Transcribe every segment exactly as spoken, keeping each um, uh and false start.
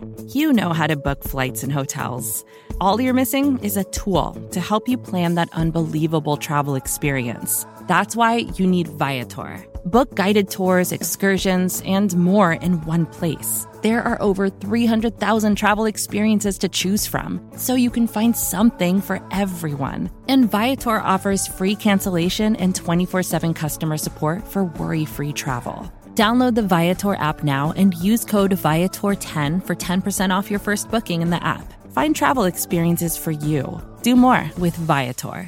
You know how to book flights and hotels. All you're missing is a tool to help you plan that unbelievable travel experience. That's why you need Viator. Book guided tours, excursions, and more in one place. There are over three hundred thousand travel experiences to choose from, so you can find something for everyone. And Viator offers free cancellation and twenty-four seven customer support for worry-free travel. Download the Viator app now and use code Viator ten for ten percent off your first booking in the app. Find travel experiences for you. Do more with Viator.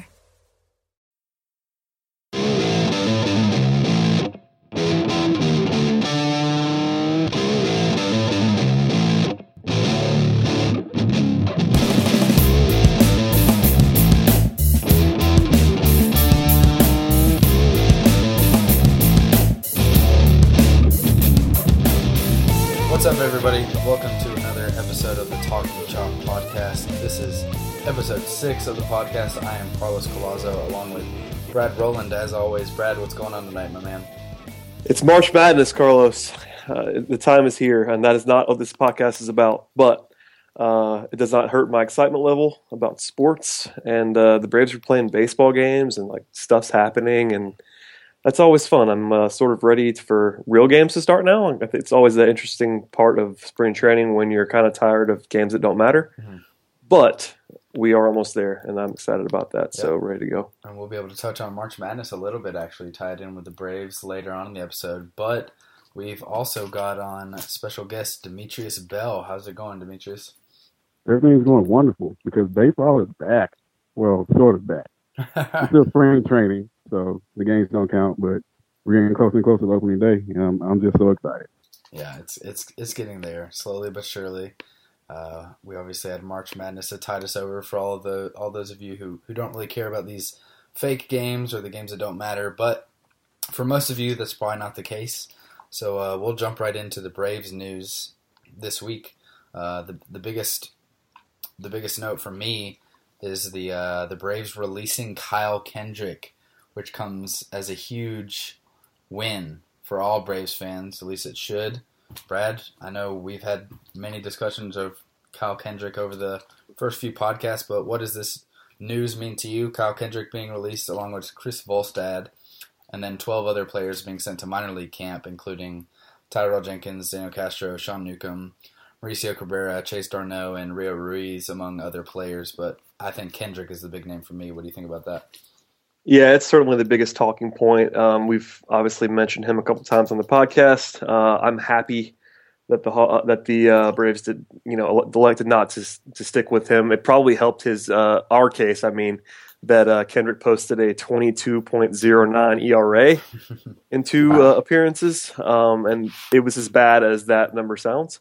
What's up, everybody? Welcome to another episode of the Talking Chalk podcast. This is episode six of the podcast. I am Carlos Colazo, along with Brad Rowland, as always. Brad, what's going on tonight, my man? It's March Madness, Carlos. Uh, the time is here, and that is not what this podcast is about. But uh, it does not hurt my excitement level about sports. And uh, the Braves are playing baseball games, and like stuff's happening, and that's always fun. I'm uh, sort of ready for real games to start now. I think it's always the interesting part of spring training when you're kind of tired of games that don't matter. Mm-hmm. But we are almost there, and I'm excited about that, yep. So ready to go. And we'll be able to touch on March Madness a little bit, actually, tied in with the Braves later on in the episode. But we've also got on special guest Demetrius Bell. How's it going, Demetrius? Everything's going wonderful because baseball is back. Well, sort of back. It's still spring training. So the games don't count, but we're getting closer and closer to opening day. Um, I'm just so excited. Yeah, it's it's it's getting there slowly but surely. Uh, we obviously had March Madness that tied us over for all of the all those of you who, who don't really care about these fake games or the games that don't matter. But for most of you, that's probably not the case. So uh, we'll jump right into the Braves news this week. Uh, the the biggest the biggest note for me is the uh, the Braves releasing Kyle Kendrick, which comes as a huge win for all Braves fans. At least it should. Brad, I know we've had many discussions of Kyle Kendrick over the first few podcasts, but what does this news mean to you? Kyle Kendrick being released along with Chris Volstad, and then twelve other players being sent to minor league camp, including Tyrell Jenkins, Daniel Castro, Sean Newcomb, Mauricio Cabrera, Chase Darno, and Rio Ruiz, among other players. But I think Kendrick is the big name for me. What do you think about that? Yeah, it's certainly the biggest talking point. Um, we've obviously mentioned him a couple times on the podcast. Uh, I'm happy that the uh, that the uh, Braves did, you know, elected not to to stick with him. It probably helped his uh, our case. I mean, that uh, Kendrick posted a twenty-two point oh nine E R A in two uh, appearances, um, and it was as bad as that number sounds.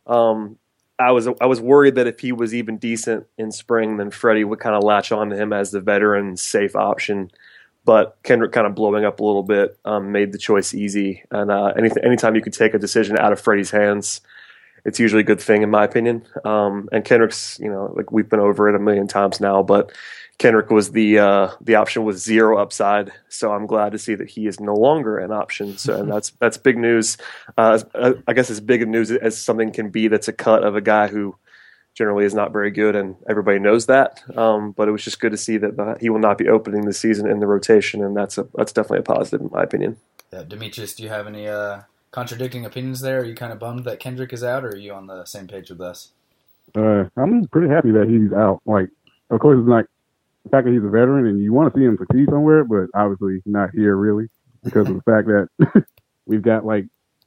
Um, I was I was worried that if he was even decent in spring, then Freddie would kind of latch on to him as the veteran safe option. But Kendrick kind of blowing up a little bit um, made the choice easy. And uh, anything, anytime you could take a decision out of Freddie's hands, it's usually a good thing, in my opinion. Um, and Kendrick's, you know, like we've been over it a million times now, but Kendrick was the uh, the option with zero upside. So I'm glad to see that he is no longer an option. So and that's that's big news. Uh, I guess as big a news as something can be. That's a cut of a guy who generally is not very good, and everybody knows that. Um, but it was just good to see that the, he will not be opening the season in the rotation, and that's a that's definitely a positive in my opinion. Yeah, Demetrius, do you have any uh, contradicting opinions there? Are you kind of bummed that Kendrick is out, or are you on the same page with us? Uh, I'm pretty happy that he's out. Like, of course, it's like the fact that he's a veteran, and you want to see him succeed somewhere, but obviously not here really because of the fact that we've got like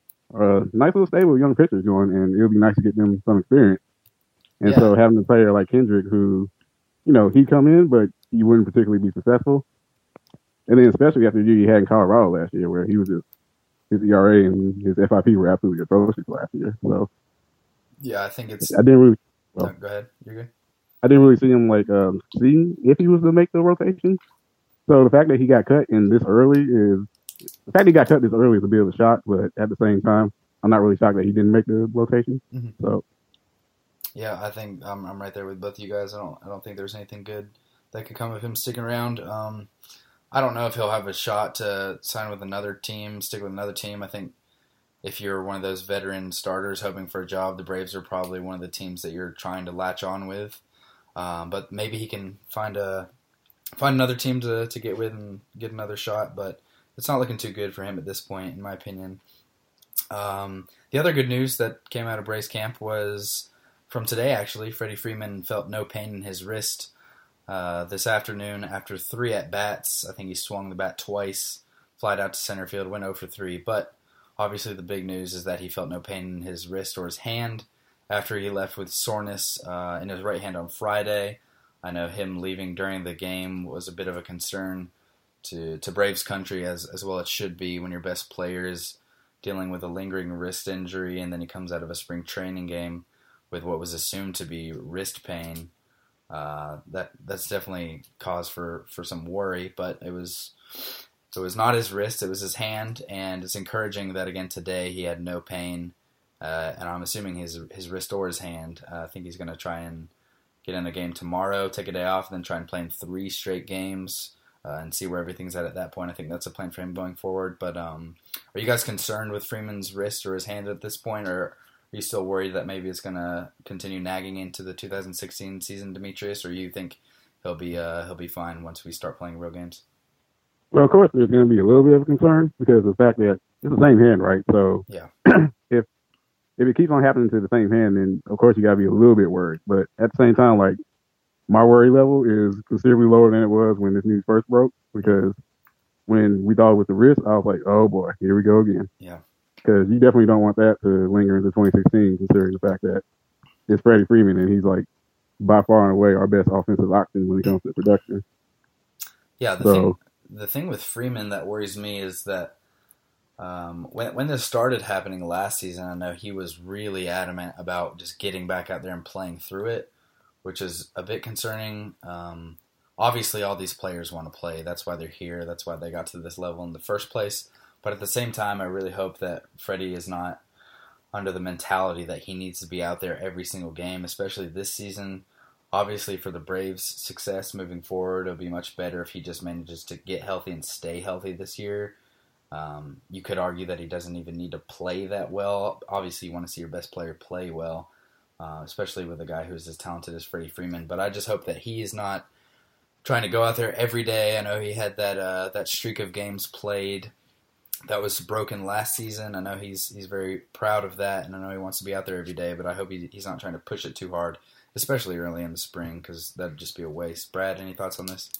a nice little stable of young pitchers going, and it'll be nice to get them some experience. And yeah. So having a player like Kendrick who, you know, he'd come in, but he wouldn't particularly be successful. And then especially after the year he had in Colorado last year where he was just, his E R A and his F I P were absolutely atrocious last year. So yeah, I think it's... I didn't really... Well, no, go ahead. You're good. I didn't really see him, like, um, seeing if he was to make the rotation. So the fact that he got cut in this early is... The fact that he got cut this early is a bit of a shock, but at the same time, I'm not really shocked that he didn't make the rotation. Mm-hmm. So... Yeah, I think I'm I'm right there with both of you guys. I don't I don't think there's anything good that could come of him sticking around. Um, I don't know if he'll have a shot to sign with another team, stick with another team. I think if you're one of those veteran starters hoping for a job, the Braves are probably one of the teams that you're trying to latch on with. Um, but maybe he can find a find another team to, to get with and get another shot. But it's not looking too good for him at this point, in my opinion. Um, the other good news that came out of Braves camp was from today, actually. Freddie Freeman felt no pain in his wrist uh, this afternoon after three at-bats. I think he swung the bat twice, flied out to center field, went oh for three. But obviously the big news is that he felt no pain in his wrist or his hand after he left with soreness uh, in his right hand on Friday. I know him leaving during the game was a bit of a concern to, to Braves country, as, as well it should be when your best player is dealing with a lingering wrist injury and then he comes out of a spring training game with what was assumed to be wrist pain. Uh, that that's definitely cause for, for some worry, but it was it was not his wrist, it was his hand, and it's encouraging that again today he had no pain, uh, and I'm assuming his his wrist or his hand. Uh, I think he's going to try and get in the game tomorrow, take a day off, and then try and play in three straight games uh, and see where everything's at at that point. I think that's a plan for him going forward. But um, are you guys concerned with Freeman's wrist or his hand at this point, or are you still worried that maybe it's going to continue nagging into the two thousand sixteen season, Demetrius, or you think he'll be uh, he'll be fine once we start playing real games? Well, of course, there's going to be a little bit of a concern because of the fact that it's the same hand, right? So yeah, if if it keeps on happening to the same hand, then of course you got to be a little bit worried. But at the same time, like my worry level is considerably lower than it was when this news first broke, because when we thought it was the wrist, I was like, oh boy, here we go again. Yeah. Because you definitely don't want that to linger into twenty sixteen, considering the fact that it's Freddie Freeman and he's like by far and away our best offensive option when it comes to production. Yeah, the so, thing the thing with Freeman that worries me is that um, when when this started happening last season, I know he was really adamant about just getting back out there and playing through it, which is a bit concerning. Um, obviously, all these players want to play. That's why they're here. That's why they got to this level in the first place. But at the same time, I really hope that Freddie is not under the mentality that he needs to be out there every single game, especially this season. Obviously, for the Braves' success moving forward, it'll be much better if he just manages to get healthy and stay healthy this year. Um, you could argue that he doesn't even need to play that well. Obviously, you want to see your best player play well, uh, especially with a guy who's as talented as Freddie Freeman. But I just hope that he is not trying to go out there every day. I know he had that uh, that streak of games played that was broken last season. I know he's he's very proud of that, and I know he wants to be out there every day, but I hope he, he's not trying to push it too hard, especially early in the spring, because that would just be a waste. Brad, any thoughts on this?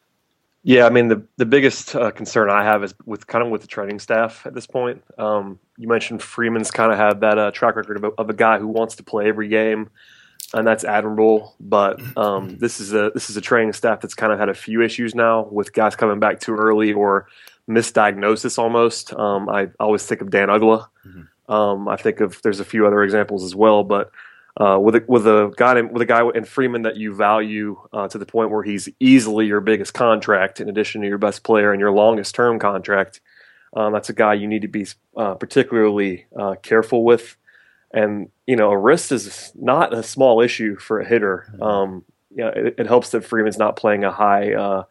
Yeah, I mean, the the biggest uh, concern I have is with kind of with the training staff at this point. Um, you mentioned Freeman's kind of had that uh, track record of a, of a guy who wants to play every game, and that's admirable. But um, this is a this is a training staff that's kind of had a few issues now with guys coming back too early or misdiagnosis almost. Um, I always think of Dan Ugla. Mm-hmm. Um, I think of there's a few other examples as well, but uh, with a, with a guy in, with a guy in Freeman that you value uh, to the point where he's easily your biggest contract in addition to your best player and your longest term contract, um, that's a guy you need to be uh, particularly uh, careful with. And you know, a wrist is not a small issue for a hitter. Mm-hmm. Um, you know, it, it helps that Freeman's not playing a high. Uh,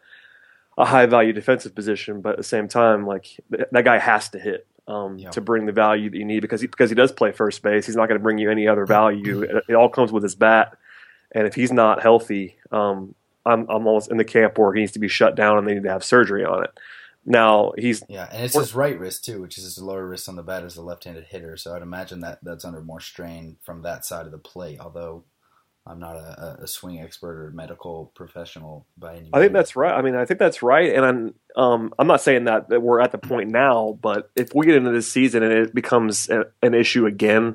a high value defensive position, but at the same time, like th- that guy has to hit um, yeah. to bring the value that you need because he, because he does play first base. He's not going to bring you any other value. it, it all comes with his bat. And if he's not healthy, um, I'm, I'm almost in the camp where he needs to be shut down and they need to have surgery on it. Now he's yeah, and it's his right wrist too, which is his lower wrist on the bat as a left-handed hitter. So I'd imagine that that's under more strain from that side of the plate. Although I'm not a, a swing expert or medical professional by any means. I think that's right. I mean, I think that's right. And I'm, um, I'm not saying that, that we're at the point now, but if we get into this season and it becomes a, an issue again,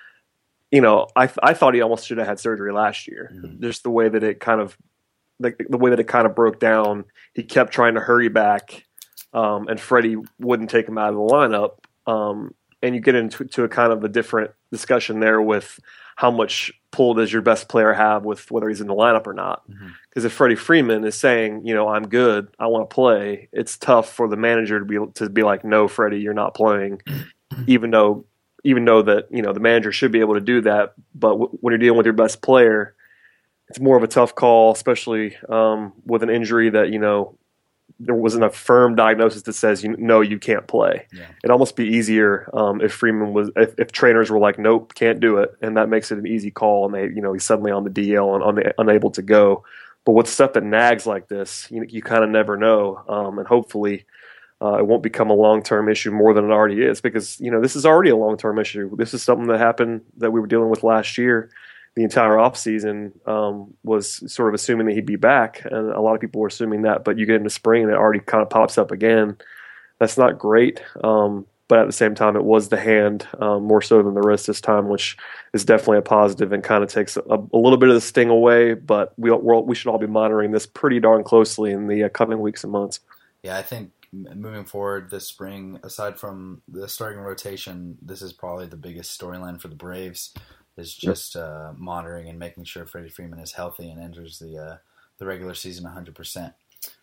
you know, I I thought he almost should have had surgery last year. Mm-hmm. Just the way that it kind of, the, the way that it kind of broke down. He kept trying to hurry back, um, and Freddie wouldn't take him out of the lineup. Um, and you get into to a kind of a different discussion there with how much pull does your best player have with whether he's in the lineup or not. Because mm-hmm. if Freddie Freeman is saying, you know, I'm good, I want to play, it's tough for the manager to be to be like, no, Freddie, you're not playing, even though even though that, you know, the manager should be able to do that. But w- when you're dealing with your best player, it's more of a tough call, especially um, with an injury that, you know, there wasn't a firm diagnosis that says, you no, you can't play. Yeah. It'd almost be easier um, if Freeman was, if, if trainers were like, nope, can't do it, and that makes it an easy call, and they, you know, he's suddenly on the D L and un- unable to go. But with stuff that nags like this, you you kind of never know, um, and hopefully uh, it won't become a long-term issue more than it already is, because you know this is already a long-term issue. This is something that happened that we were dealing with last year. The entire offseason um, was sort of assuming that he'd be back, and a lot of people were assuming that, but you get into spring and it already kind of pops up again. That's not great, um, but at the same time, it was the hand um, more so than the wrist this time, which is definitely a positive and kind of takes a, a little bit of the sting away, but we we're, we should all be monitoring this pretty darn closely in the uh, coming weeks and months. Yeah, I think moving forward this spring, aside from the starting rotation, this is probably the biggest storyline for the Braves. Is just uh, monitoring and making sure Freddie Freeman is healthy and enters the uh, the regular season one hundred percent.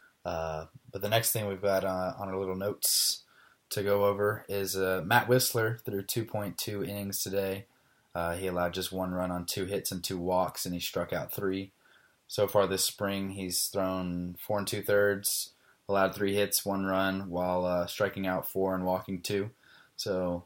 Uh, but the next thing we've got uh, on our little notes to go over is uh, Matt Wisler threw two point two innings today. Uh, he allowed just one run on two hits and two walks, and he struck out three. So far this spring, he's thrown four and two thirds, allowed three hits, one run, while uh, striking out four and walking two. So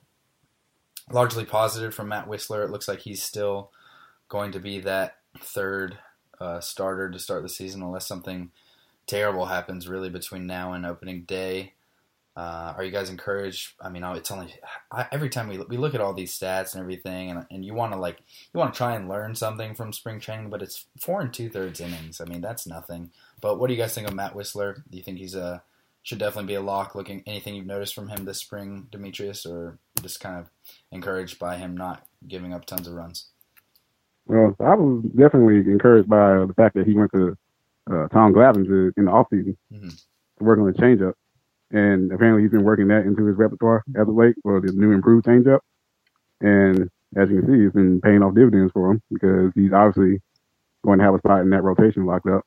largely positive from Matt Wisler. It looks like he's still going to be that third uh, starter to start the season unless something terrible happens really between now and opening day. Uh, are you guys encouraged? I mean, it's only I, every time we we look at all these stats and everything, and and you want to like you want to try and learn something from spring training, but it's four and two thirds innings. I mean, that's nothing. But what do you guys think of Matt Wisler? Do you think he's a should definitely be a lock? Looking anything you've noticed from him this spring, Demetrius, or just kind of encouraged by him not giving up tons of runs? Well, I was definitely encouraged by uh, the fact that he went to uh, Tom Glavine to, in the offseason mm-hmm. to work on the changeup. And apparently he's been working that into his repertoire as of late for the new improved changeup. And as you can see, it's been paying off dividends for him because he's obviously going to have a spot in that rotation locked up.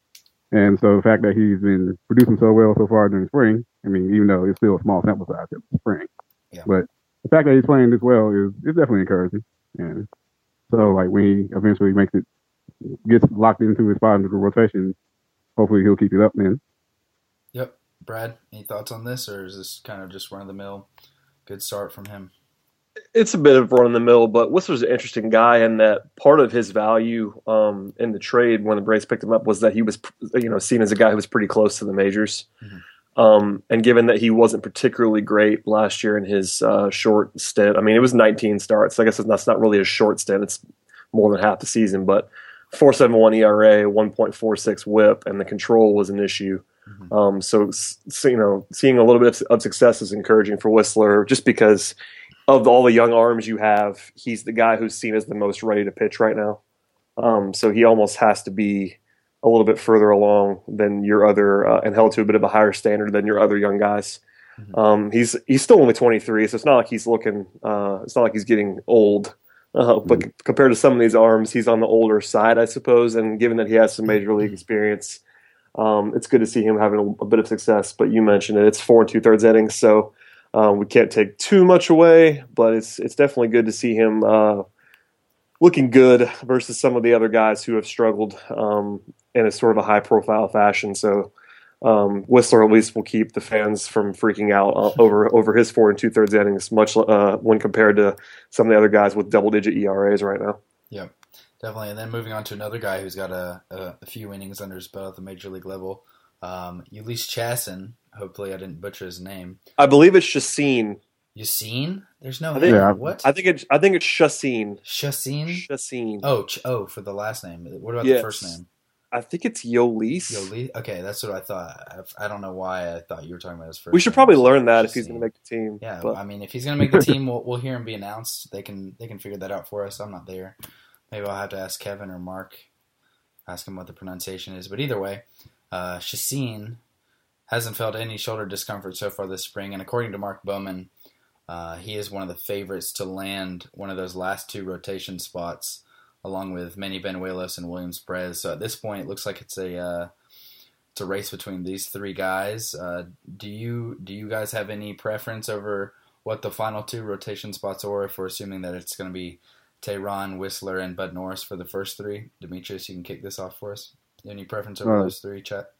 And so the fact that he's been producing so well so far during spring, I mean, even though it's still a small sample size in spring, yeah. but the fact that he's playing this well is, is definitely encouraging. And so, like, when he eventually makes it, gets locked into his spot into the rotation, hopefully he'll keep it up then. Yep. Brad, any thoughts on this, or is this kind of just run-of-the-mill good start from him? It's a bit of run-of-the-mill, but Whistler's an interesting guy in that part of his value um, in the trade when the Braves picked him up was that he was, you know, seen as a guy who was pretty close to the majors. Mm-hmm. Um, and given that he wasn't particularly great last year in his uh, short stint, I mean, it was nineteen starts. So I guess that's not really a short stint. It's more than half the season, but four point seven one E R A, one point four six whip, and the control was an issue. Mm-hmm. Um, so, so, you know, seeing a little bit of success is encouraging for Whistler just because of all the young arms you have, he's the guy who's seen as the most ready to pitch right now. Um, so he almost has to be a little bit further along than your other, uh, and held to a bit of a higher standard than your other young guys. Mm-hmm. Um, he's he's still only twenty-three, so it's not like he's looking, uh, it's not like he's getting old. Uh, but mm-hmm. compared to some of these arms, he's on the older side, I suppose. And given that he has some major league experience, um, it's good to see him having a, a bit of success. But you mentioned it; it's four and two thirds innings, so. Um, we can't take too much away, but it's it's definitely good to see him uh, looking good versus some of the other guys who have struggled um, in a sort of a high-profile fashion. So um, Whistler at least will keep the fans from freaking out uh, over over his four and two-thirds innings, much uh, when compared to some of the other guys with double-digit E R As right now. Yep, definitely. And then moving on to another guy who's got a, a, a few innings under his belt at the major league level, um, Ulysses Chassin. Hopefully I didn't butcher his name. I believe it's Chassin. Chassin? There's no I think, yeah. What? I think it's I think it's Chassin. Chassin? Chassin. Oh, ch- oh, for the last name. What about yes. the first name? I think it's Yolis. Yolis? Okay, that's what I thought. I, I don't know why I thought you were talking about his first We should name. probably learn that Chassin. if he's going to make the team. Yeah, but. I mean, if he's going to make the team, we'll, we'll hear him be announced. They can they can figure that out for us. I'm not there. Maybe I'll have to ask Kevin or Mark, ask him what the pronunciation is. But either way, uh, Chassin hasn't felt any shoulder discomfort so far this spring, and according to Mark Bowman, uh, he is one of the favorites to land one of those last two rotation spots, along with Manny Benuelos and Williams Perez. So at this point, it looks like it's a uh, it's a race between these three guys. Uh, do you do you guys have any preference over what the final two rotation spots are? If we're assuming that it's going to be Tehran, Whistler, and Bud Norris for the first three, Demetrius, you can kick this off for us. Any preference over uh, those three, Chet?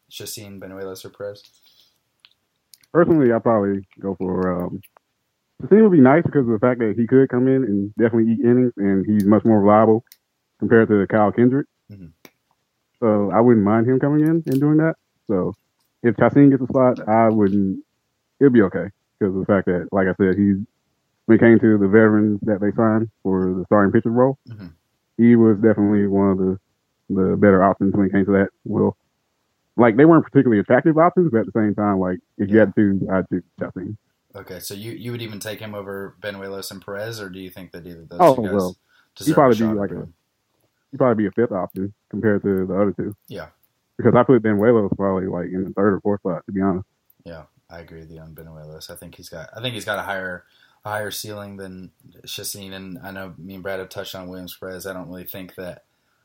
Chacín, Benuelos, or Perez? Personally, I'd probably go for um, the thing would be nice because of the fact that he could come in and definitely eat innings, and he's much more reliable compared to Kyle Kendrick. Mm-hmm. So I wouldn't mind him coming in and doing that. So if Chacín gets a spot, I wouldn't. It'll be okay because of the fact that, like I said, he's when it came to the veterans that they signed for the starting pitcher role, mm-hmm. he was definitely one of the the better options when it came to that. Well, like they weren't particularly attractive options, but at the same time, like if you had to, I'd choose Chacín. Okay, so you, you would even take him over Benuelos and Perez, or do you think that either of those oh, two guys well, deserve he'd probably a shot be like over a him? he'd probably be a fifth option compared to the other two. Yeah, because I put Benuelos probably like in the third or fourth spot, to be honest. Yeah, I agree with you on Benuelos. I think he's got I think he's got a higher a higher ceiling than Chacín, and I know me and Brad have touched on Williams Perez. I don't really think that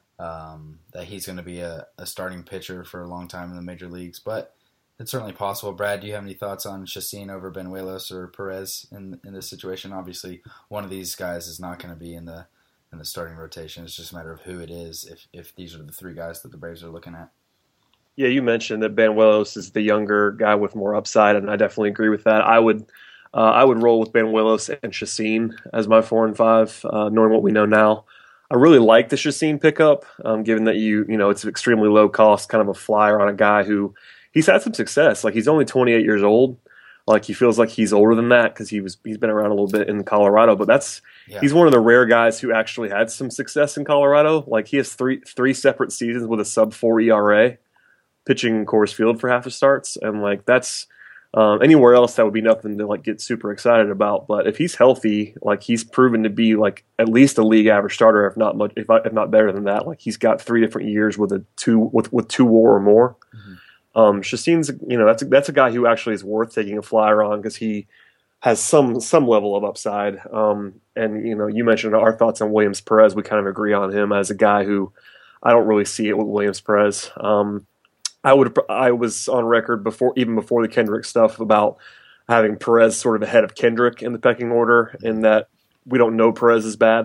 um, that he's going to be a, a starting pitcher for a long time in the major leagues, but it's certainly possible. Brad, do you have any thoughts on Chacín over Benuelos or Perez in in this situation? Obviously, one of these guys is not going to be in the in the starting rotation. It's just a matter of who it is. If if these are the three guys that the Braves are looking at. Yeah, you mentioned that Benuelos is the younger guy with more upside, and I definitely agree with that. I would, uh, I would roll with Benuelos and Chacín as my four and five, uh, knowing what we know now. I really like the Chacín pickup, um, given that you, you know, it's extremely low cost, kind of a flyer on a guy who he's had some success. Like he's only twenty-eight years old. Like he feels like he's older than that because he was he's been around a little bit in Colorado. But that's yeah. he's one of the rare guys who actually had some success in Colorado. Like he has three three separate seasons with a sub four E R A. Pitching Coors Field for half his starts, and like that's um, anywhere else that would be nothing to like get super excited about. But if he's healthy, like he's proven to be like at least a league average starter, if not much, if, if not better than that. Like he's got three different years with a two with with two WAR or more. Mm-hmm. Um, Chacín's, you know, that's a, that's a guy who actually is worth taking a flyer on because he has some some level of upside. Um, and you know, you mentioned our thoughts on Williams Perez. We kind of agree on him as a guy who I don't really see it with Williams Perez. Um, I would. I was on record before, even before the Kendrick stuff, about having Perez sort of ahead of Kendrick in the pecking order, in that we don't know Perez is bad.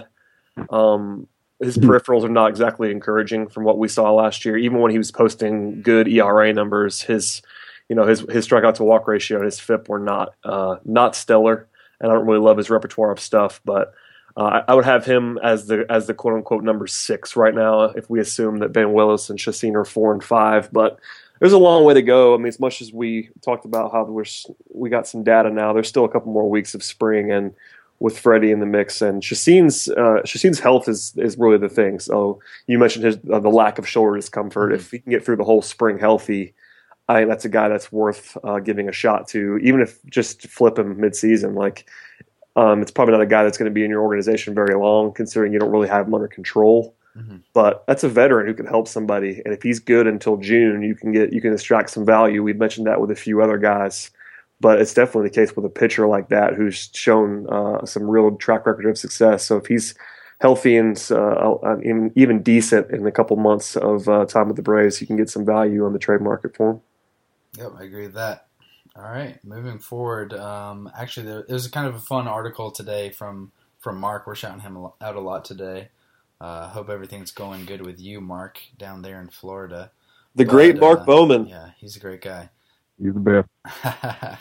Um, his peripherals are not exactly encouraging from what we saw last year. Even when he was posting good E R A numbers, his, you know, his his strikeout to walk ratio and his F I P were not uh, not stellar. And I don't really love his repertoire of stuff, but uh, I would have him as the as the quote unquote number six right now if we assume that Benuelos and Chacín are four and five. But there's a long way to go. I mean, as much as we talked about how we're we got some data now, there's still a couple more weeks of spring and with Freddie in the mix, and Chacín's uh, Chacín's health is is really the thing. So you mentioned his uh, the lack of shoulder discomfort. Mm-hmm. If he can get through the whole spring healthy, I think that's a guy that's worth uh, giving a shot to, even if just to flip him mid-season. Like, um, it's probably not a guy that's going to be in your organization very long, considering you don't really have him under control. Mm-hmm. But that's a veteran who can help somebody, and if he's good until June, you can get you can extract some value. We've mentioned that with a few other guys, but it's definitely the case with a pitcher like that who's shown uh, some real track record of success. So if he's healthy and uh, even, even decent in a couple months of uh, time with the Braves, you can get some value on the trade market for him. Yep, I agree with that. All right, moving forward. Um, actually, there, it was kind of a fun article today from, from Mark. We're shouting him out a lot today. Uh, hope everything's going good with you, Mark, down there in Florida. The but, great Mark uh, Bowman. Yeah, he's a great guy. He's the best.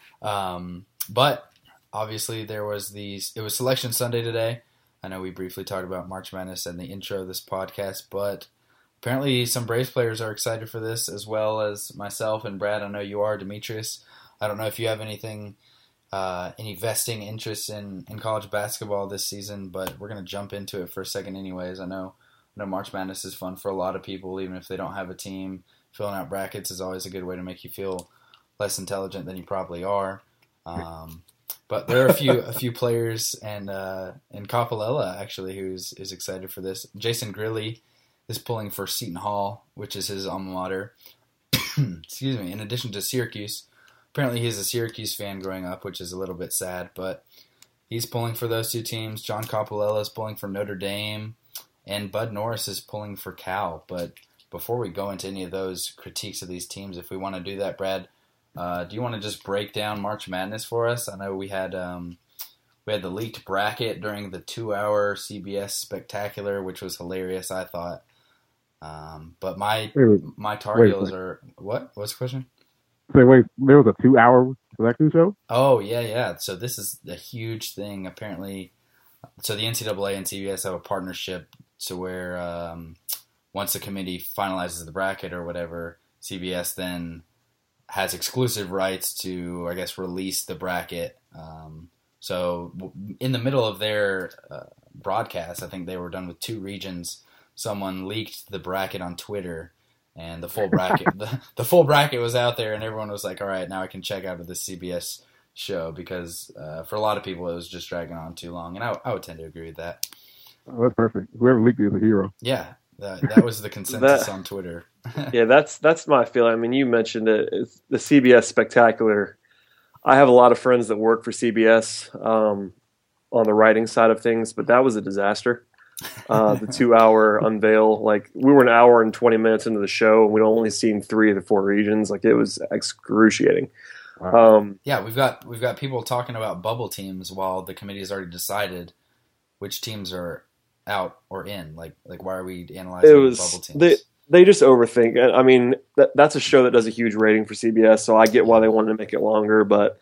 um, but obviously, there was these. It was Selection Sunday today. I know we briefly talked about March Madness and the intro of this podcast, but apparently some Braves players are excited for this, as well as myself and Brad. I know you are, Demetrius. I don't know if you have anything, uh, any vesting interest in, in college basketball this season, but we're going to jump into it for a second anyways. I know, I know March Madness is fun for a lot of people, even if they don't have a team. Filling out brackets is always a good way to make you feel less intelligent than you probably are. Um, but there are a few a few players, and uh, and Coppolella actually, who's is excited for this. Jason Grilli is pulling for Seton Hall, which is his alma mater. Excuse me. In addition to Syracuse, apparently he's a Syracuse fan growing up, which is a little bit sad. But he's pulling for those two teams. John Coppolella is pulling for Notre Dame, and Bud Norris is pulling for Cal. But before we go into any of those critiques of these teams, if we want to do that, Brad, uh, do you want to just break down March Madness for us? I know we had um, we had the leaked bracket during the two-hour C B S Spectacular, which was hilarious, I thought. Um, but my Wait, my Tar wait, Heels wait. are what? What's the question? So wait, there was a two-hour selection show. Oh yeah, yeah. So this is a huge thing. Apparently, so the N C double A and C B S have a partnership to where um, once the committee finalizes the bracket or whatever, C B S then has exclusive rights to, I guess, release the bracket. Um, so in the middle of their uh, broadcast, I think they were done with two regions. Someone leaked the bracket on Twitter, and the full bracket, the, the full bracket was out there, and everyone was like, "All right, now I can check out of the C B S show," because uh, for a lot of people, it was just dragging on too long, and I, I would tend to agree with that. Oh, that's perfect. Whoever leaked it is a hero. Yeah, that that was the consensus That- on Twitter. Yeah, that's that's my feeling. I mean, you mentioned it. It's the C B S Spectacular. I have a lot of friends that work for C B S um, on the writing side of things, but that was a disaster. Uh, the two-hour unveil, like we were an hour and twenty minutes into the show, and we'd only seen three of the four regions. Like it was excruciating. Wow. Um, Yeah, we've got we've got people talking about bubble teams while the committee has already decided which teams are out or in. Like like why are we analyzing it was bubble teams? they they just overthink it. I mean, that, that's a show that does a huge rating for C B S, so I get why they wanted to make it longer. But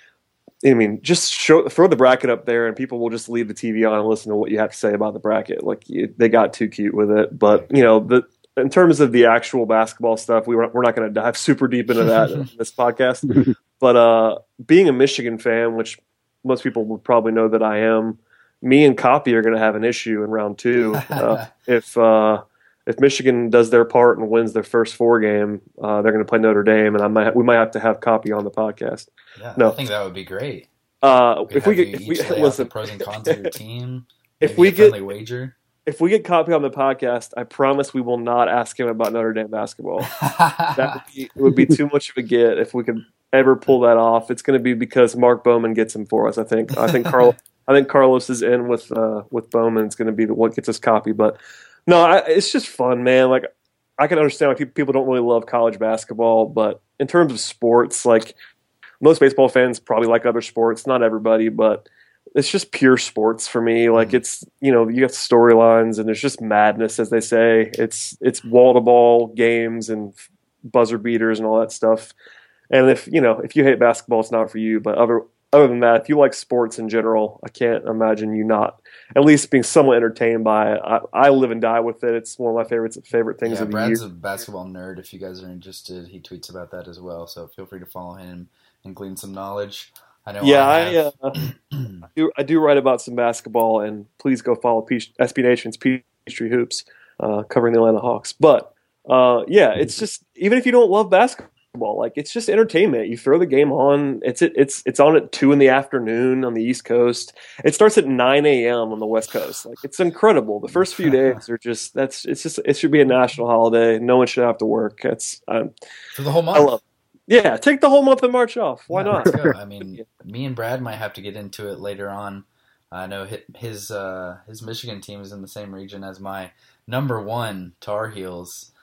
I mean, just show throw the bracket up there, and people will just leave the T V on and listen to what you have to say about the bracket. Like you, they got too cute with it. But you know, the in terms of the actual basketball stuff, we were, we're not going to dive super deep into that in this podcast. But uh, being a Michigan fan, which most people would probably know that I am, me and Copy are going to have an issue in round two. Uh, if uh, if Michigan does their part and wins their first four game, uh, they're going to play Notre Dame, and I might we might have to have Copy on the podcast. Yeah, No. I think that would be great. Uh, Could if we have get you if we each lay out listen, the pros and cons of your team. If maybe we a get- friendly wager. if we get Copy on the podcast, I promise we will not ask him about Notre Dame basketball. That would be, it would be too much of a get if we could ever pull that off. It's going to be because Mark Bowman gets him for us. I think. I think Carl. I think Carlos is in with uh, with Bowman. It's going to be the what gets us Copy. But no, I, it's just fun, man. Like I can understand why people people don't really love college basketball, but in terms of sports, like most baseball fans probably like other sports. Not everybody, but it's just pure sports for me. Like Mm-hmm. it's, you know, you got storylines and there's just madness, as they say. It's it's wall to ball games and buzzer beaters and all that stuff. And if you know if you hate basketball, it's not for you. But other other than that, if you like sports in general, I can't imagine you not at least being somewhat entertained by it. I, I live and die with it. It's one of my favorites favorite things Yeah, of the Brad's year. a basketball nerd. If you guys are interested, he tweets about that as well. So feel free to follow him and glean some knowledge. I know. Yeah, I, I, have. uh, I do. I do write about some basketball, and please go follow Peach, S B Nation's Peachtree Hoops, uh, covering the Atlanta Hawks. But uh, yeah, it's just even if you don't love basketball, like it's just entertainment. You throw the game on. It's it's it's on at two in the afternoon on the East Coast. It starts at nine a.m. on the West Coast. Like it's incredible. The first few days are just that's it's just it should be a national holiday. No one should have to work. That's um, For the whole month. I love. It. Yeah, take the whole month of March off. Why Yeah, not? Let's go. I mean, me and Brad might have to get into it later on. I know hi- his uh, his Michigan team is in the same region as my number one Tar Heels.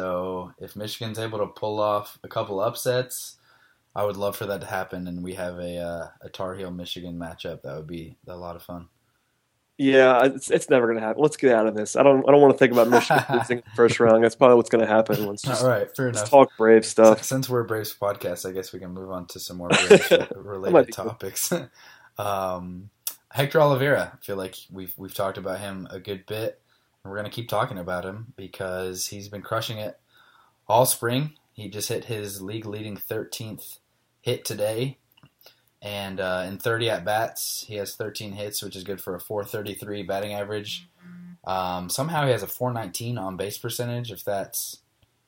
So if Michigan's able to pull off a couple upsets, I would love for that to happen, and we have a uh, a Tar Heel Michigan matchup. That would be a lot of fun. Yeah, it's it's never going to happen. Let's get out of this. I don't I don't want to think about Michigan losing in the first round. That's probably what's going to happen. Let's just, All right, fair let's enough. talk Brave stuff. S- Since we're a Braves podcast, I guess we can move on to some more Braves might related be cool. topics. um, Hector Oliveira, I feel like we've we've talked about him a good bit, and we're gonna keep talking about him because he's been crushing it all spring. He just hit his league-leading thirteenth hit today, and uh, in thirty at bats, he has thirteen hits, which is good for a four thirty-three batting average. Um, somehow he has a four nineteen on base percentage. If that's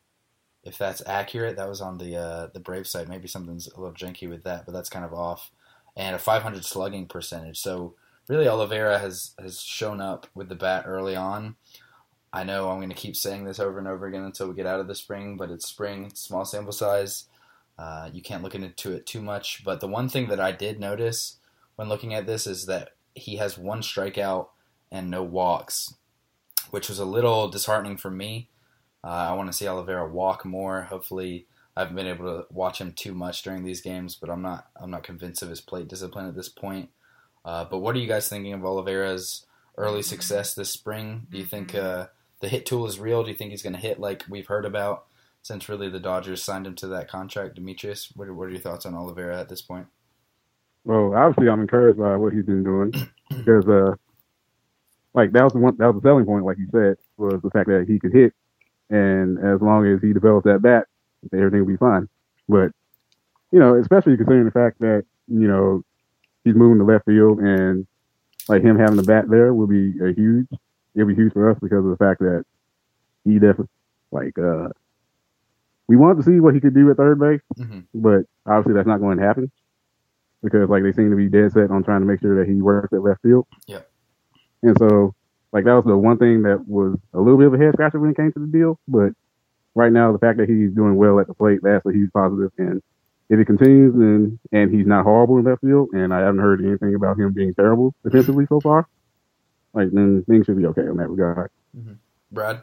if that's accurate, that was on the uh, the Brave site. Maybe something's a little janky with that, but that's kind of off. And a five hundred slugging percentage. So really, Oliveira has has shown up with the bat early on. I know I'm going to keep saying this over and over again until we get out of the spring, but it's spring, it's small sample size. Uh, you can't look into it too much. But the one thing that I did notice when looking at this is that he has one strikeout and no walks, which was a little disheartening for me. Uh, I want to see Oliveira walk more. Hopefully, I haven't been able to watch him too much during these games, but I'm not I'm not convinced of his plate discipline at this point. Uh, but what are you guys thinking of Oliveira's early success this spring? Do you think uh, the hit tool is real? Do you think he's going to hit like we've heard about since really the Dodgers signed him to that contract? Demetrius, what are, what are your thoughts on Oliveira at this point? Well, obviously, I'm encouraged by what he's been doing because, uh, like that was the one that was the selling point, like you said, was the fact that he could hit, and as long as he develops that bat, everything will be fine. But you know, especially considering the fact that you know he's moving to left field, and like him having the bat there will be a huge. It'll be huge for us because of the fact that he definitely like uh, we wanted to see what he could do at third base, mm-hmm. but obviously that's not going to happen because like they seem to be dead set on trying to make sure that he works at left field. Yeah. And so, like, that was the one thing that was a little bit of a head scratcher when it came to the deal. But right now, the fact that he's doing well at the plate, that's a huge positive. And if it continues and, and he's not horrible in left field, and I haven't heard anything about him being terrible defensively so far, like, then things should be okay in that regard. Mm-hmm. Brad?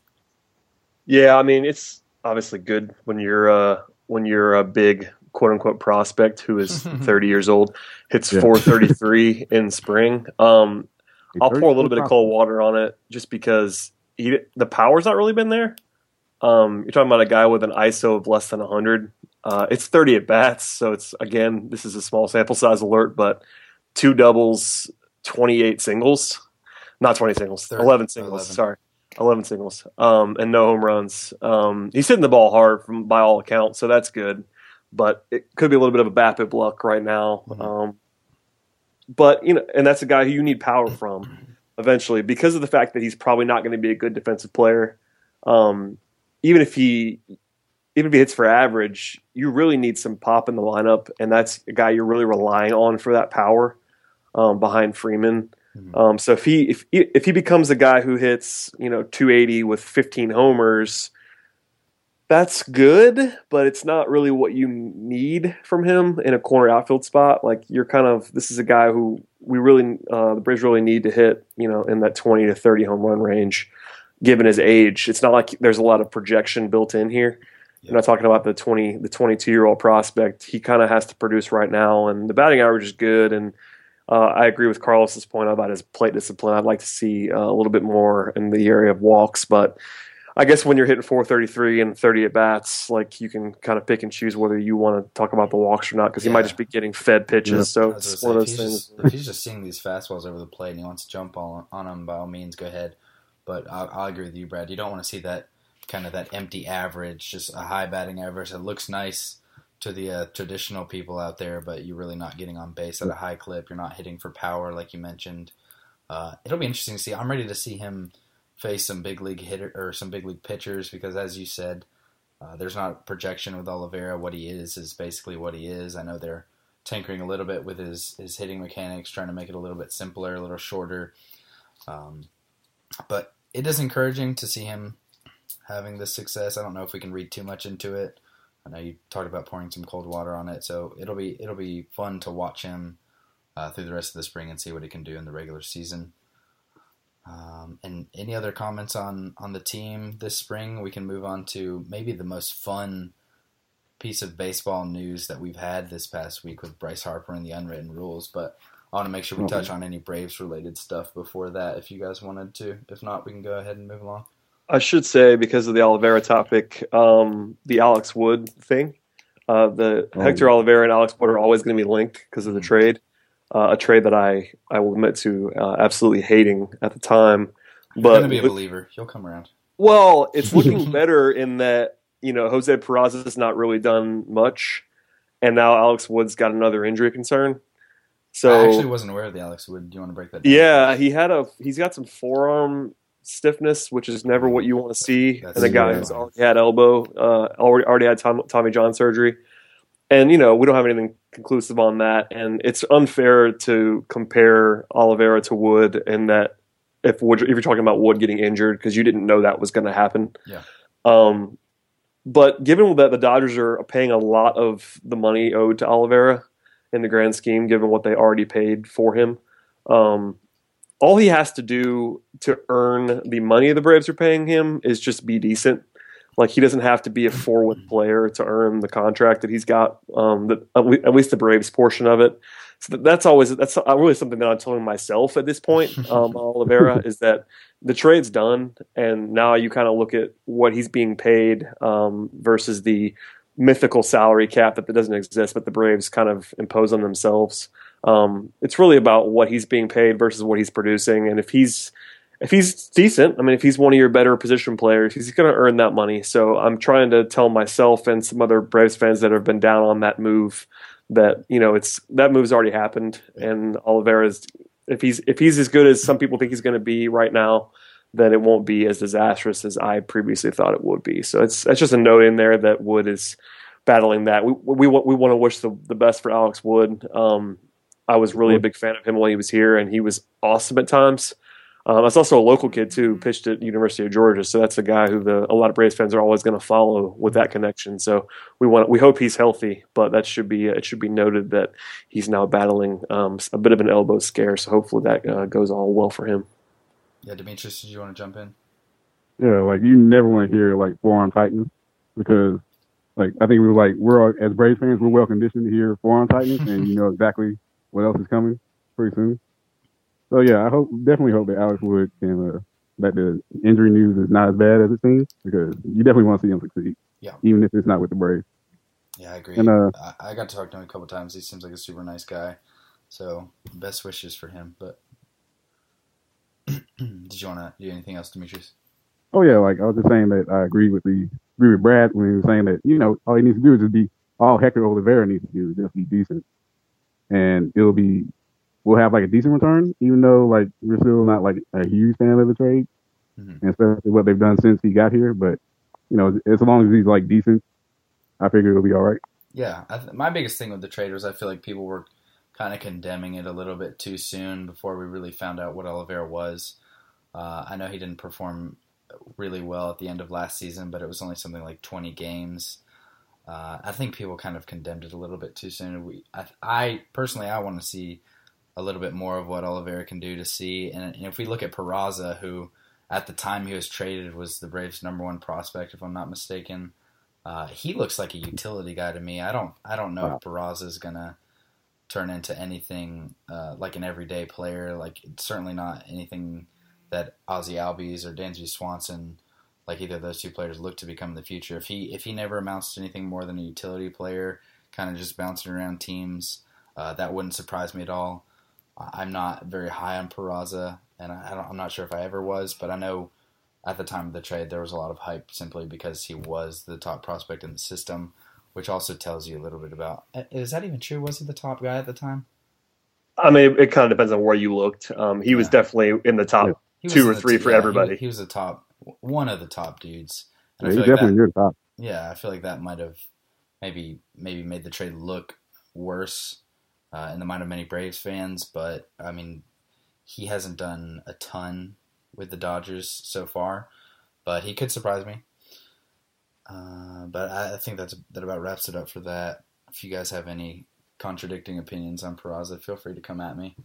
Yeah, I mean, it's obviously good when you're uh, when you're a big quote-unquote prospect who is thirty years old, hits yeah. four thirty-three in spring. Um I'll pour a little bit of cold water on it just because he, the power's not really been there. Um, you're talking about a guy with an I S O of less than one hundred. Uh, it's thirty at bats, so it's, again, this is a small sample size alert, but two doubles, twenty-eight singles. Not twenty singles, thirty, eleven singles, eleven. Sorry. eleven singles, um, and no home runs. Um, he's hitting the ball hard from, by all accounts, so that's good. But it could be a little bit of a BABIP luck right now. Mm-hmm. Um, But, you know, and that's a guy who you need power from eventually because of the fact that he's probably not going to be a good defensive player. Um, even if he even if he hits for average, you really need some pop in the lineup, and that's a guy you're really relying on for that power um, behind Freeman. Mm-hmm. Um, so if he if if he becomes a guy who hits, you know, two eighty with fifteen homers, that's good, but it's not really what you need from him in a corner outfield spot. Like you're kind of, this is a guy who we really, uh, the Braves really need to hit, you know, in that twenty to thirty home run range, given his age. It's not like there's a lot of projection built in here. Yep. You're not talking about the twenty, the twenty-two year old prospect. He kind of has to produce right now, and the batting average is good. And uh, I agree with Carlos's point about his plate discipline. I'd like to see uh, a little bit more in the area of walks, but I guess when you're hitting four thirty-three and thirty at bats, like you can kind of pick and choose whether you want to talk about the walks or not because yeah. he might just be getting fed pitches. Yeah. So it's one of those if things. Just, if he's just seeing these fastballs over the plate and he wants to jump on, on them, by all means, go ahead. But I, I'll agree with you, Brad. You don't want to see that kind of that empty average, just a high batting average that looks nice to the uh, traditional people out there, but you're really not getting on base at a high clip. You're not hitting for power, like you mentioned. Uh, it'll be interesting to see. I'm ready to see him face some big league hitter or some big league pitchers because, as you said, uh, there's not projection with Oliveira. What he is is basically what he is. I know they're tinkering a little bit with his, his hitting mechanics, trying to make it a little bit simpler, a little shorter. Um, but it is encouraging to see him having this success. I don't know if we can read too much into it. I know you talked about pouring some cold water on it, so it'll be it'll be fun to watch him uh, through the rest of the spring and see what he can do in the regular season. Um, and any other comments on, on the team this spring? We can move on to maybe the most fun piece of baseball news that we've had this past week with Bryce Harper and the unwritten rules. But I want to make sure we touch on any Braves-related stuff before that, if you guys wanted to. If not, we can go ahead and move along. I should say, because of the Oliveira topic, um, the Alex Wood thing, uh, the oh. Hector Oliveira and Alex Wood are always going to be linked because of the trade. Uh, a trade that I, I will admit to uh, absolutely hating at the time. But you're going to be a believer. You'll come around. Well, it's looking better in that, you know, Jose Peraza has not really done much, and now Alex Wood's got another injury concern. So I actually wasn't aware of the Alex Wood. Do you want to break that down? Yeah, he had a he's got some forearm stiffness, which is never what you want to see. That's and the guy who's already had elbow, uh, already already had Tom, Tommy John surgery. And, you know, we don't have anything conclusive on that. And it's unfair to compare Oliveira to Wood in that if Wood, if you're talking about Wood getting injured because you didn't know that was going to happen. Yeah. Um, but given that the Dodgers are paying a lot of the money owed to Oliveira in the grand scheme, given what they already paid for him, um, all he has to do to earn the money the Braves are paying him is just be decent. Like he doesn't have to be a four-win player to earn the contract that he's got. Um, the, at least the Braves portion of it. So that's always that's really something that I'm telling myself at this point. Um, Oliveira is that the trade's done, and now you kind of look at what he's being paid um, versus the mythical salary cap that doesn't exist, but the Braves kind of impose on themselves. Um, it's really about what he's being paid versus what he's producing, and if he's if he's decent, I mean, if he's one of your better position players, he's going to earn that money. So I'm trying to tell myself and some other Braves fans that have been down on that move that, you know, it's that move's already happened, and Oliveira's if he's if he's as good as some people think he's going to be right now, then it won't be as disastrous as I previously thought it would be. So it's that's just a note in there that Wood is battling that. We we we want to wish the the best for Alex Wood. Um, I was really a big fan of him when he was here, and he was awesome at times. Um, that's also a local kid too, pitched at University of Georgia, so that's a guy who the, a lot of Braves fans are always going to follow with that connection. So we want we hope he's healthy, but that should be it should be noted that he's now battling um, a bit of an elbow scare. So hopefully that uh, goes all well for him. Yeah, Demetrius, did you want to jump in? Yeah, like you never want to hear like forearm tightness because, like I think we're like we're all, as Braves fans we're well conditioned to hear forearm tightness and you know exactly what else is coming pretty soon. So yeah, I hope definitely hope that Alex Wood can uh, that the injury news is not as bad as it seems because you definitely want to see him succeed. Yeah, even if it's not with the Braves. Yeah, I agree. And, uh, I, I got to talk to him a couple times. He seems like a super nice guy. So best wishes for him. But did you want to do anything else, Demetrius? Oh yeah, like I was just saying that I agree with the agree with Brad when he was saying that you know all he needs to do is just be all Hector Oliveira needs to do is just be decent, and it'll be we'll have like a decent return, even though like we're still not like a huge fan of the trade, mm-hmm. and especially what they've done since he got here. But you know, as long as he's like decent, I figure it'll be all right. Yeah, I th- my biggest thing with the trade was I feel like people were kind of condemning it a little bit too soon before we really found out what Oliveira was. Uh, I know he didn't perform really well at the end of last season, but it was only something like twenty games. Uh, I think people kind of condemned it a little bit too soon. We, I, I personally, I want to see a little bit more of what Oliveira can do to see. And, and if we look at Peraza, who at the time he was traded was the Braves' number one prospect, if I'm not mistaken, uh, he looks like a utility guy to me. I don't, I don't know wow. if Peraza is gonna turn into anything uh, like an everyday player. Like certainly not anything that Ozzie Albies or Dansby Swanson, like either of those two players, look to become in the future. If he if he never amounts to anything more than a utility player, kind of just bouncing around teams, uh, that wouldn't surprise me at all. I'm not very high on Peraza, and I don't, I'm not sure if I ever was, but I know at the time of the trade there was a lot of hype simply because he was the top prospect in the system, which also tells you a little bit about. Is that even true? Was he the top guy at the time? I mean, it, it kind of depends on where you looked. Um, he yeah. was definitely in the top two or three t- for yeah, everybody. He, he was the top, one of the top dudes. And yeah, he's like definitely that, your top. Yeah, I feel like that might have maybe maybe made the trade look worse uh, in the mind of many Braves fans. But I mean, he hasn't done a ton with the Dodgers so far, but he could surprise me. Uh, but I, I think that's that about wraps it up for that. If you guys have any contradicting opinions on Peraza, feel free to come at me.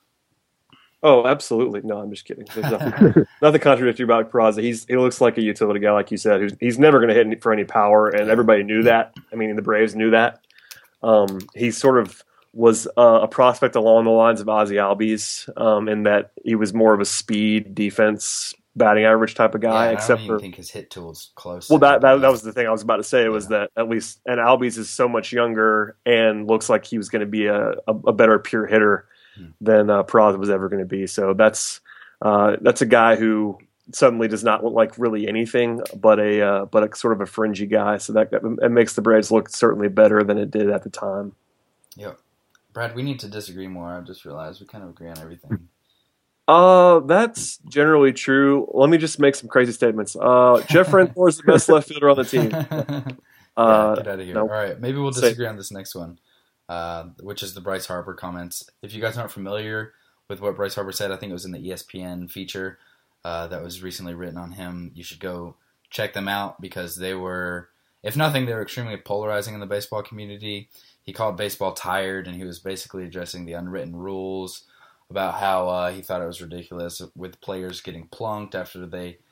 Oh, absolutely. No, I'm just kidding. There's nothing, nothing contradictory about Peraza. He's he looks like a utility guy, like you said. He's, he's never going to hit for any power, and everybody knew that. I mean, the Braves knew that. Um, he sort of was uh, a prospect along the lines of Ozzie Albies, um, in that he was more of a speed, defense, batting average type of guy. Yeah, except I don't even for, think his hit tool's close. Well, that, that that was the thing I was about to say. Was yeah. that at least and Albies is so much younger and looks like he was going to be a, a, a better pure hitter than uh, Peraza was ever going to be. So that's uh, that's a guy who suddenly does not look like really anything but a uh, but a sort of a fringy guy. So that it makes the Braves look certainly better than it did at the time. Yep, Brad, we need to disagree more. I've just realized we kind of agree on everything. Uh, that's generally true. Let me just make some crazy statements. Uh, Jeff Renfroe is the best left fielder on the team. Uh, yeah, get out of here. No. All right, maybe we'll disagree on this next one. Uh, which is the Bryce Harper comments. If you guys aren't familiar with what Bryce Harper said, I think it was in the E S P N feature uh, that was recently written on him. You should go check them out because they were, if nothing, they were extremely polarizing in the baseball community. He called baseball tired, and he was basically addressing the unwritten rules about how uh, he thought it was ridiculous with players getting plunked after they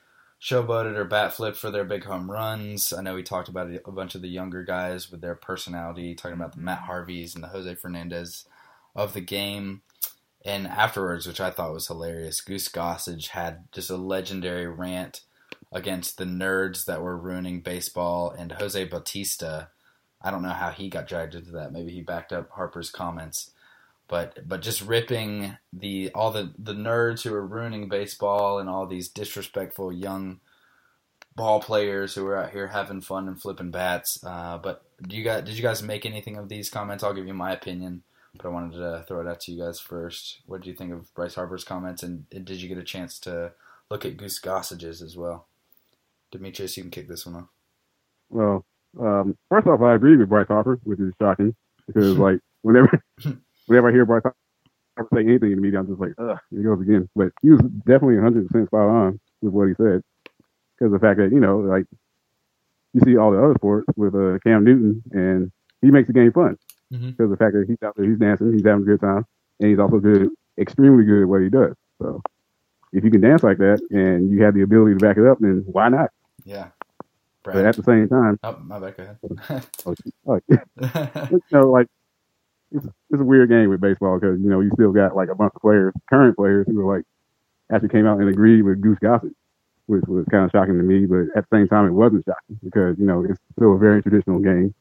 showboated or bat flipped for their big home runs. I know we talked about a bunch of the younger guys with their personality, talking about the Matt Harveys and the Jose Fernandez of the game. And afterwards, which I thought was hilarious, Goose Gossage had just a legendary rant against the nerds that were ruining baseball, and Jose Bautista. I don't know how he got dragged into that. Maybe he backed up Harper's comments. But but just ripping the all the, the nerds who are ruining baseball and all these disrespectful young ball players who are out here having fun and flipping bats. Uh, but do you guys did you guys make anything of these comments? I'll give you my opinion, but I wanted to throw it out to you guys first. What did you think of Bryce Harper's comments, and, and did you get a chance to look at Goose Gossage's as well? Demetrius, you can kick this one off. Well, um, first off, I agree with Bryce Harper, which is shocking because like whenever. Whenever I hear Bryce Harper say anything in the media, I'm just like, ugh, here he goes again. But he was definitely one hundred percent spot on with what he said. Because the fact that, you know, like, you see all the other sports with uh, Cam Newton, and he makes the game fun. Because mm-hmm. the fact that he's out there, he's dancing, he's having a good time, and he's also good, extremely good at what he does. So if you can dance like that and you have the ability to back it up, then why not? Yeah. Brad. But at the same time. Oh, my bad, go ahead. oh, oh, you know, like, It's, it's a weird game with baseball because, you know, you still got like a bunch of players, current players, who are like actually came out and agreed with Goose Gossage, which was kind of shocking to me. But at the same time, it wasn't shocking because, you know, it's still a very traditional game.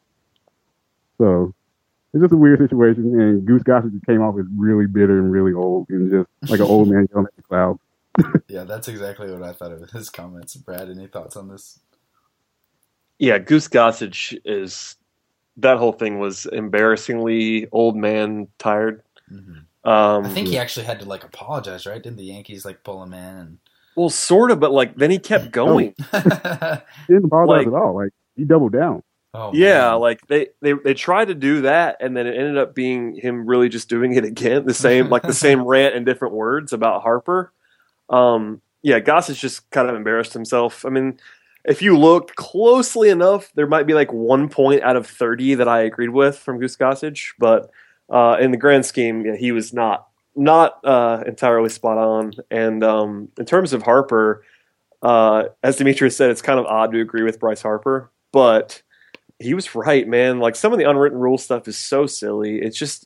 So it's just a weird situation. And Goose Gossage came off as really bitter and really old and just like an old man yelling at the clouds. Yeah, that's exactly what I thought of his comments. Brad, any thoughts on this? Yeah, Goose Gossage is... That whole thing was embarrassingly old man tired. Mm-hmm. Um, I think he actually had to like apologize, right? Didn't the Yankees like pull him in? And... Well, sort of, but like then he kept going. he didn't apologize like, at all. Like he doubled down. Oh, yeah, man. like they, they they tried to do that, and then it ended up being him really just doing it again, the same like the same rant in different words about Harper. Um, yeah, Gossage just kind of embarrassed himself. I mean. If you looked closely enough, there might be like one point out of thirty that I agreed with from Goose Gossage, but uh, in the grand scheme, yeah, he was not not uh, entirely spot on. And um, in terms of Harper, uh, as Demetrius said, it's kind of odd to agree with Bryce Harper, but he was right, man. Like some of the unwritten rule stuff is so silly. It's just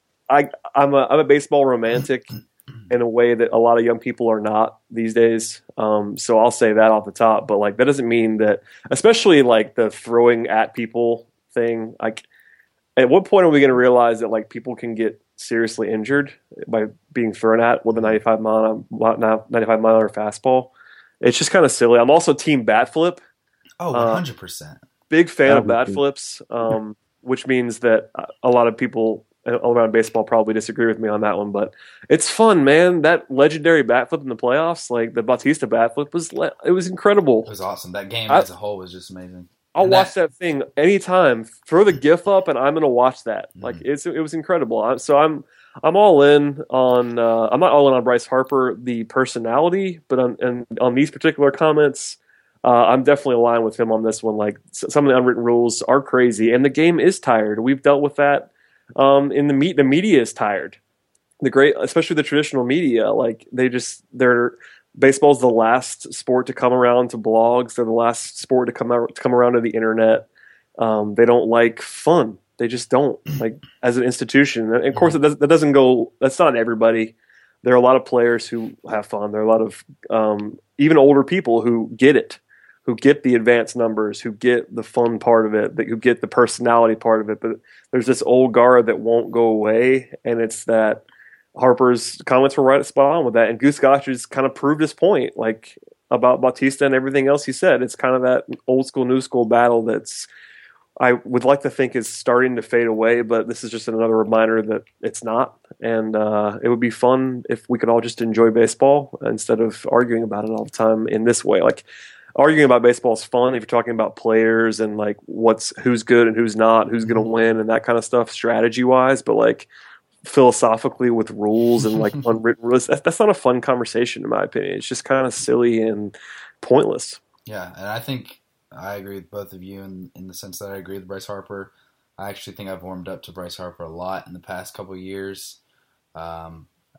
I I'm a I'm a baseball romantic. In a way that a lot of young people are not these days. Um, so I'll say that off the top, but like, that doesn't mean that, especially like the throwing at people thing, like at what point are we going to realize that like people can get seriously injured by being thrown at with a ninety-five mile, ninety-five mile an hour fastball? It's just kind of silly. I'm also team bat flip. Oh, one hundred percent. Uh, big fan of bat flips, um, which means that a lot of people all around baseball probably disagree with me on that one, but it's fun, man. That legendary bat flip in the playoffs, like the Bautista bat flip, was le- it was incredible. It was awesome. That game I, as a whole was just amazing. I'll and watch that, that thing anytime. Throw the GIF up, and I'm gonna watch that. Mm-hmm. Like it's it was incredible. So I'm I'm all in on. Uh, I'm not all in on Bryce Harper, the personality, but on and on these particular comments. Uh, I'm definitely aligned with him on this one. Like some of the unwritten rules are crazy, and the game is tired. We've dealt with that. Um, in the me- the media is tired. The great, especially the traditional media, like they just they're baseball's the last sport to come around to blogs. They're the last sport to come out to come around to the internet. Um, they don't like fun. They just don't like as an institution. And of course, it does, that doesn't go. That's not everybody. There are a lot of players who have fun. There are a lot of um, even older people who get it. Who get the advanced numbers, who get the fun part of it, that who get the personality part of it. But there's this old guard that won't go away, and it's that Harper's comments were right spot on with that. And Goose Gossage kind of proved his point, like about Bautista and everything else he said. It's kind of that old school, new school battle that's I would like to think is starting to fade away, but this is just another reminder that it's not. And uh, it would be fun if we could all just enjoy baseball instead of arguing about it all the time in this way. Like, arguing about baseball is fun if you're talking about players and like what's who's good and who's not, who's going to win and that kind of stuff strategy wise. But like philosophically with rules and like unwritten rules, that's, that's not a fun conversation in my opinion. It's just kind of silly and pointless. Yeah, and I think I agree with both of you in, in the sense that I agree with Bryce Harper. I actually think I've warmed up to Bryce Harper a lot in the past couple of years. Um,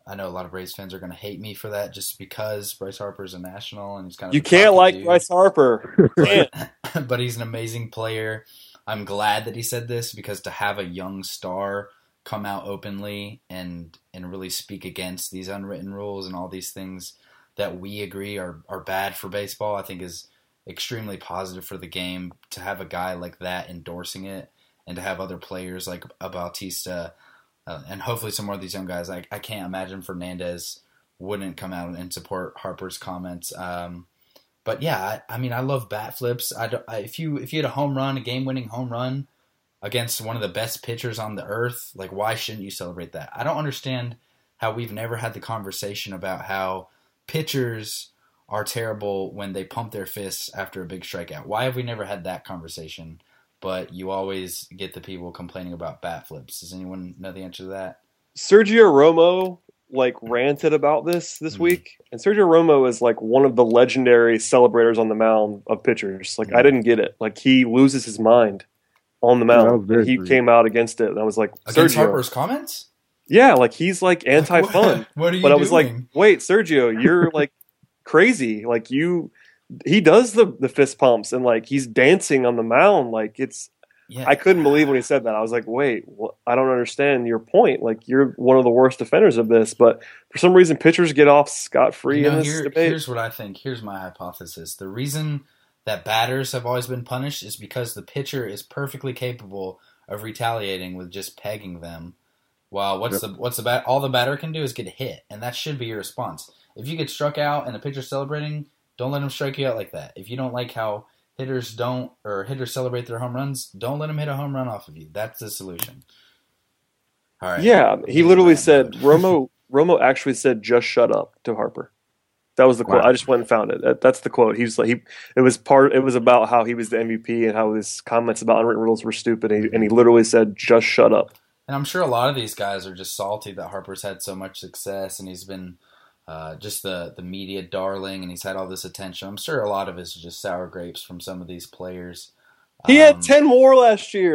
I know a lot of Braves fans are going to hate me for that just because Bryce Harper is a national and he's kind of you can't like dude. Bryce Harper. Can't. But he's an amazing player. I'm glad that he said this because to have a young star come out openly and and really speak against these unwritten rules and all these things that we agree are, are bad for baseball, I think is extremely positive for the game. To have a guy like that endorsing it and to have other players like a Bautista uh, and hopefully some more of these young guys. I, I can't imagine Fernandez wouldn't come out and support Harper's comments. Um, but yeah, I, I mean, I love bat flips. I, I if you if you had a home run, a game-winning home run against one of the best pitchers on the earth, like why shouldn't you celebrate that? I don't understand how we've never had the conversation about how pitchers are terrible when they pump their fists after a big strikeout. Why have we never had that conversation? But you always get the people complaining about bat flips. Does anyone know the answer to that? Sergio Romo like ranted about this this mm-hmm. week, and Sergio Romo is like one of the legendary celebrators on the mound of pitchers. Like mm-hmm. I didn't get it. Like he loses his mind on the mound. Yeah, he true. came out against it, and I was like, against Sergio. Harper's comments? Yeah, like he's like anti-fun. What are you But I doing? was like, wait, Sergio, you're like crazy. Like you. He does the, the fist pumps and like he's dancing on the mound. Like it's, yeah. I couldn't believe when he said that. I was like, wait, well, I don't understand your point. Like you're one of the worst defenders of this, but for some reason pitchers get off scot free you know, in this here, debate. Here's what I think. Here's my hypothesis. The reason that batters have always been punished is because the pitcher is perfectly capable of retaliating with just pegging them. While what's yep. the what's the bat? All the batter can do is get hit, and that should be your response. If you get struck out and the pitcher's celebrating, don't let him strike you out like that. If you don't like how hitters don't or hitters celebrate their home runs, don't let him hit a home run off of you. That's the solution. All right. Yeah, he literally said Romo. Romo actually said, "Just shut up" to Harper. That was the quote. Wow. I just went and found it. That, that's the quote. He was like, he. It was part. It was about how he was the M V P and how his comments about unwritten rules were stupid. And he, and he literally said, "Just shut up." And I'm sure a lot of these guys are just salty that Harper's had so much success and he's been. Uh, just the, the media darling, and he's had all this attention. I'm sure a lot of it is just sour grapes from some of these players. He um, had ten more last year.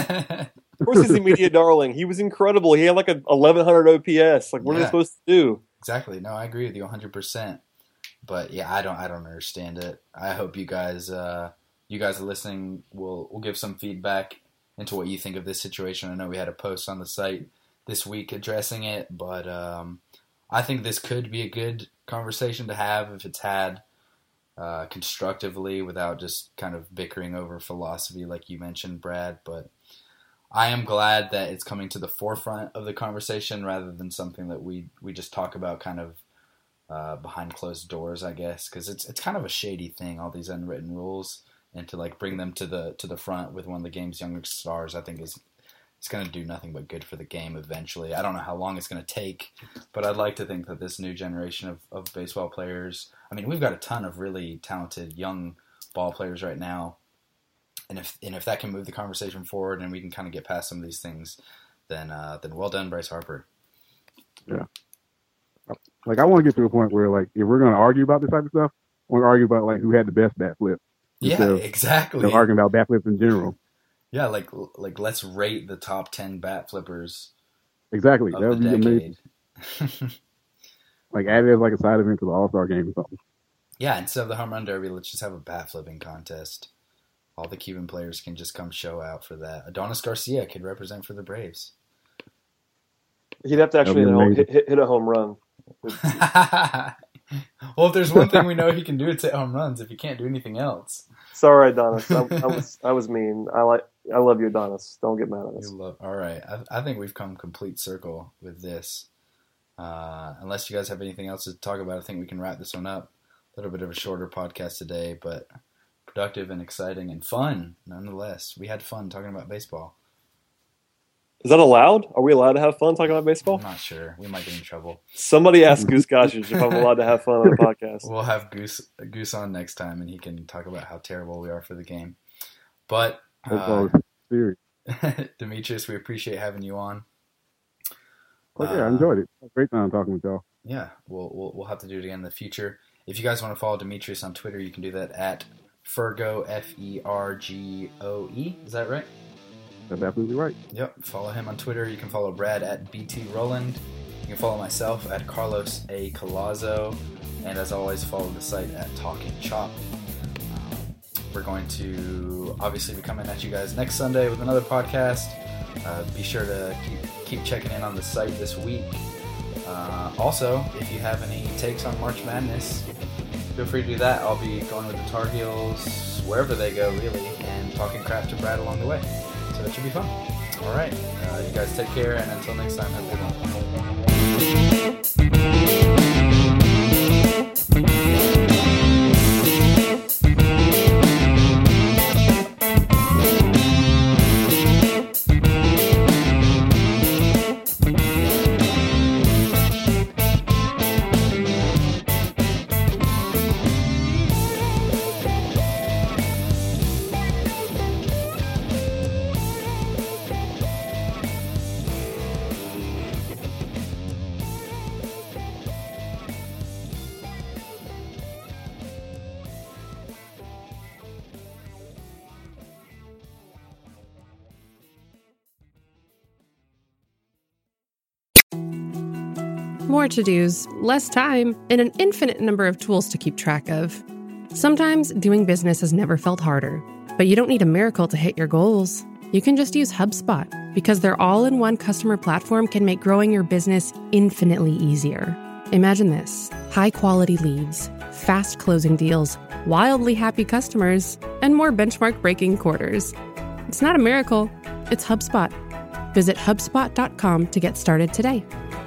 Of course he's the media darling. He was incredible. He had like a eleven hundred O P S. Like, what yeah, are they supposed to do? Exactly. No, I agree with you one hundred percent. But yeah, I don't I don't understand it. I hope you guys uh, you guys are listening will will give some feedback into what you think of this situation. I know we had a post on the site this week addressing it, but um, I think this could be a good conversation to have if it's had uh, constructively without just kind of bickering over philosophy like you mentioned, Brad. But I am glad that it's coming to the forefront of the conversation rather than something that we, we just talk about kind of uh, behind closed doors, I guess, because it's it's kind of a shady thing, all these unwritten rules, and to like bring them to the to the front with one of the game's youngest stars, I think is it's going to do nothing but good for the game eventually. I don't know how long it's going to take, but I'd like to think that this new generation of, of baseball players, I mean, we've got a ton of really talented young ball players right now, and if and if that can move the conversation forward and we can kind of get past some of these things, then uh, then well done, Bryce Harper. Yeah. Like, I want to get to a point where, like, if we're going to argue about this type of stuff, I want to argue about, like, who had the best bat flip. Yeah, of, exactly. You know, arguing about bat flips in general. Yeah, like like let's rate the top ten bat flippers. Exactly, of that would the be decade. amazing. Like add it as like a side event to the All Star game or something. Yeah, instead of the home run derby, let's just have a bat flipping contest. All the Cuban players can just come show out for that. Adonis Garcia could represent for the Braves. He'd have to actually you know, hit, hit, hit a home run. Well, if there's one thing we know he can do, it's hit home runs. If he can't do anything else. Sorry, Adonis. I, I was I was mean. I like I love you, Adonis. Don't get mad at us. You love, all right. I, I think we've come complete circle with this. Uh, unless you guys have anything else to talk about, I think we can wrap this one up. A little bit of a shorter podcast today, but productive and exciting and fun nonetheless. We had fun talking about baseball. Is that allowed? Are we allowed to have fun talking about baseball? I'm not sure. We might get in trouble. Somebody ask Goose Goshage if I'm allowed to have fun on the podcast. We'll have Goose Goose on next time, and he can talk about how terrible we are for the game. But uh, Demetrius, we appreciate having you on. Oh, yeah, I enjoyed it. Great time talking with y'all. Yeah, we'll, we'll we'll have to do it again in the future. If you guys want to follow Demetrius on Twitter, you can do that at Fergo, F E R G O E. Is that right? That's absolutely right. Yep. Follow him on Twitter. You can follow Brad at B T Roland. You can follow myself at Carlos A. Collazo, and as always, follow the site at Talking Chop. Um, we're going to obviously be coming at you guys next Sunday with another podcast. Uh, be sure to keep, keep checking in on the site this week. Uh, also, if you have any takes on March Madness, feel free to do that. I'll be going with the Tar Heels wherever they go, really, and talking crap to Brad along the way. So it should be fun. All right. Uh, you guys take care, and until next time, have a good one. More to-dos, less time, and an infinite number of tools to keep track of. Sometimes doing business has never felt harder, but you don't need a miracle to hit your goals. You can just use HubSpot, because their all-in-one customer platform can make growing your business infinitely easier. Imagine this: high-quality leads, fast closing deals, wildly happy customers, and more benchmark-breaking quarters. It's not a miracle, it's HubSpot. Visit HubSpot dot com to get started today.